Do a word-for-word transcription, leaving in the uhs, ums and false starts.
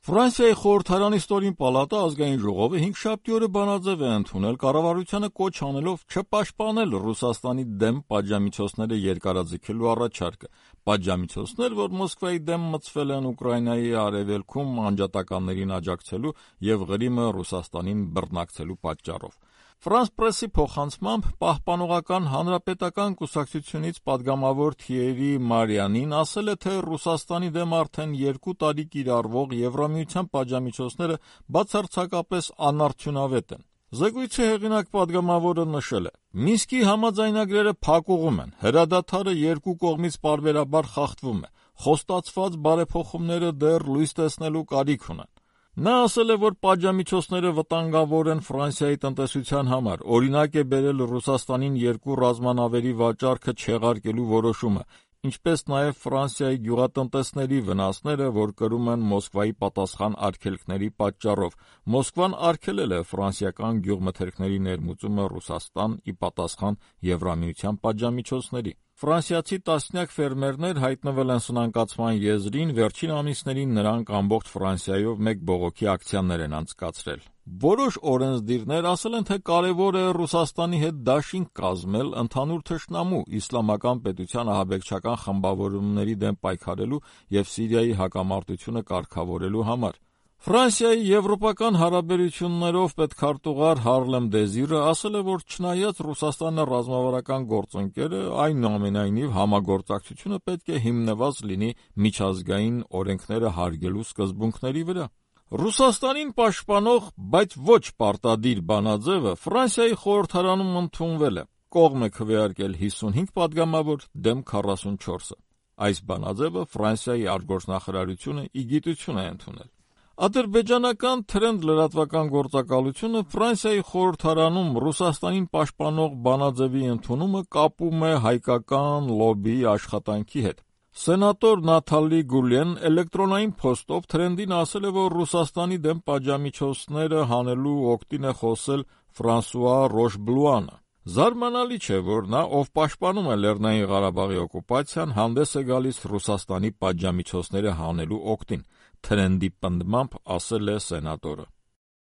Ֆրանսիայի խորհրդարանի ստորին պալատը ազգային ժողովը հինգշաբթի օրը բանաձև է ընդունել կառավարությանը կոչ անելով չպաշտպանել Ռուսաստանի դեմ պատժամիջոցները երկարաձգելու առաջարկը։ Պատժամիջոցներ, որ Մոսկվայի դեմ մտցվել են Ուկրաինայի արևելքում անջատականներին աջակցելու եւ Ղրիմը Ռուսաստանին բռնակցելու պատճառով։ Ֆրանս պրեսի փոխանցմամբ Պահպանողական հանրապետական կուսակցությունից պատգամավոր Թիերի Մարյանին ասել է, թե Ռուսաստանի դեմ արդեն երկու տարի կիրառվող Եվրամիության պատժամիջոցները բացարձակապես անարդյունավետ են։ Զեկույցի հեղինակ պատգամավորը նշել է. «Մինսկի համաձայնագրերը փակուղում են, հրադադարը երկու կողմից պարբերաբար խախտվում է, խոստացված բարեփոխումները դեռ լույս տեսնելու կարիք ունեն»։ Նա ասել է, որ պատժամիջոցները վտանգավոր են Ֆրանսիայի տնտեսության համար, օրինակ է բերել Ռուսաստանին երկու ռազմանավերի վաճառքը չեղարկելու որոշումը, ինչպես նաև Ֆրանսիայի գյուղատնտեսների վնասները, որ կրում են Մոսկվայի պատասխան արգելքների պատճառով։ Մոսկվան արգելել է ֆրանսիական գյուղմթերքների ներմուծումը Ռուսաստան ի պատասխան Եվրամիության պատժամիջոցների։ Ֆրանսիացի տասնյակ ֆերմերներ հայտնվել են սնանկացման եզրին, վերջին ամիսներին նրանք ամբողջ Ֆրանսիայով մեկ բողոքի ակցիաներ են անցկացրել։ Որոշ օրենսդիրներ ասել են, թե կարևոր է Ռուսաստանի հետ դաշինք կազմել ընդհանուր թշնամու իսլամական պետության ահաբեկչական խմբավորումների դեմ պայքարելու եւ Սիրիայի հակամարտությունը կարգավորելու համար։ Ֆրանսիայի եվրոպական հարաբերություններով պետքարտուղար Հարլեմ Դեզիրը ասել է, որ չնայած Ռուսաստանը ռազմավարական գործընկեր է, այնուամենայնիվ համագործակցությունը պետք է հիմնված լինի միջազգային օրենքները հարգելու սկզբունքների վրա։ Ռուսաստանին պաշտպանող, բայց ոչ պարտադիր բանաձևը Ֆրանսիայի խորհրդարանում ընդունվել է։ Կողմ է քվեարկել հիսունհինգ պատգամավոր դեմ քառասունչորսը։ Այս բանաձևը Ֆրանսիայի արտգործնախարարությունը ի գիտություն է ընդունել։ Ադրբեջանական Թրենդ լրատվական գործակալությունը Ֆրանսիայի խորհրդարանում Ռուսաստանին պաշտպանող բանաձևի ընդունումը կապում է հայկական լոբբիի աշխատանքի հետ։ Սենատոր Նաթալի Գուլեն էլեկտրոնային փոստով Թրենդին ասել է, որ Ռուսաստանի դեմ պատժամիջոցները հանելու օգտին է խոսել Ֆրանսուଆ Ռոշբլուանը։ Զարմանալի չէ, որ նա, ով պաշտպանում է Լեռնային Ղարաբաղի օկուպացիան, հանդես է գալիս Ռուսաստանի պատժամիջոցները հանելու օգտին, Թրենդի պնդմամբ ասել է սենատորը։